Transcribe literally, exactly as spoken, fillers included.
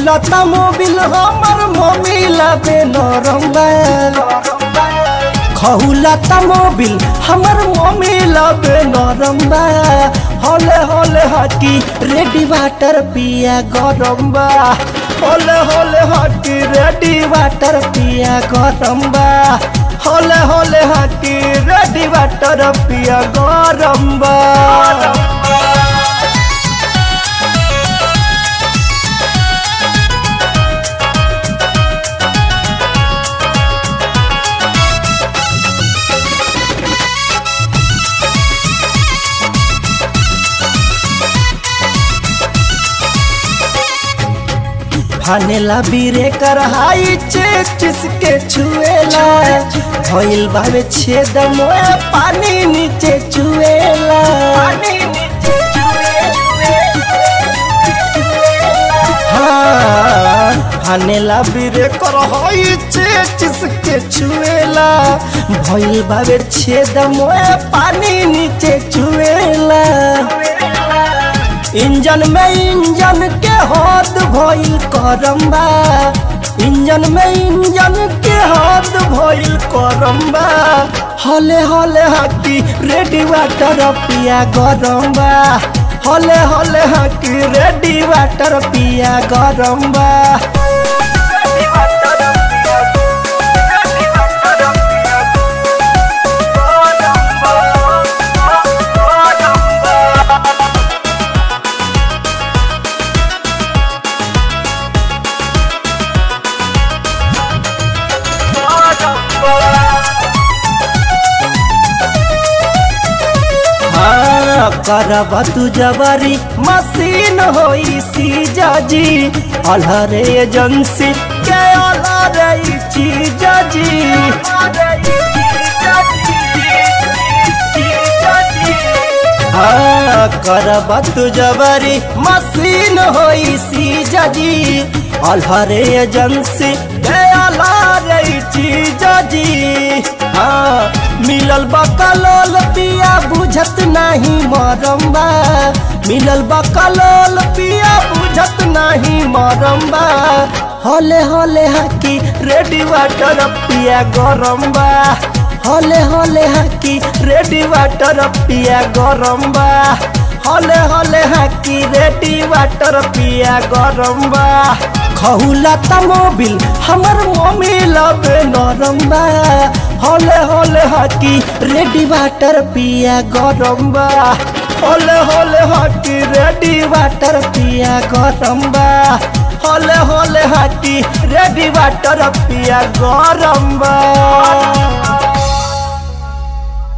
खौलता Mobil हमर मोबिला बे नरम बा खौलता मोबिल हमर मोबिला बे नरम बा होले होले हकी रेडी वाटर पिया गरम बा होले होले हकी रेडी वाटर पिया गरम बा होले होले हकी रेडी वाटर पिया गरम बा फानेला बीरे कर हाई चेचिस के छुएला भइल बावे छेद मोए पानी नीचे चुएला हाँ फानेला बीरे कर हाई चेचिस के छुएला भइल बावे छेद मोए पानी नीचे चुएला इंजन में इंजन के हाथ भइल करम्बा इंजन में इंजन के हाथ भइल करम्बा हले हले हकी रेडी वाटर पिया गरम्बा हले हले हकी रेडी वाटर पिया गरम्बा करब तू जबरी मशीन होई सी जाजी अलहरे एजेंसी के अलहरे चीज जी हाँ करब तू जबरी मशीन होई सी जाजी अलहरे एजेंसी के अलहरे चीज जी हाँ मिलल बकलोल पिया बुझत नहीं मरम्बा मिलल बकलोल पिया बुझत नहीं मरम्बा होले होले हकी रेडी वाटर पिया गरम्बा होले होले हकी रेडी वाटर पिया गरम्बा होले होले हकी रेडी वाटर पिया गरम्बा खौलता मोबिल हमर मोबिल बे नरम्बा होले होले हकी रेडी वाटर पिया गरम्बा होले होले हकी रेडी वाटर पिया गरम्बा होले होले हकी रेडी वाटर पिया गरम्बा।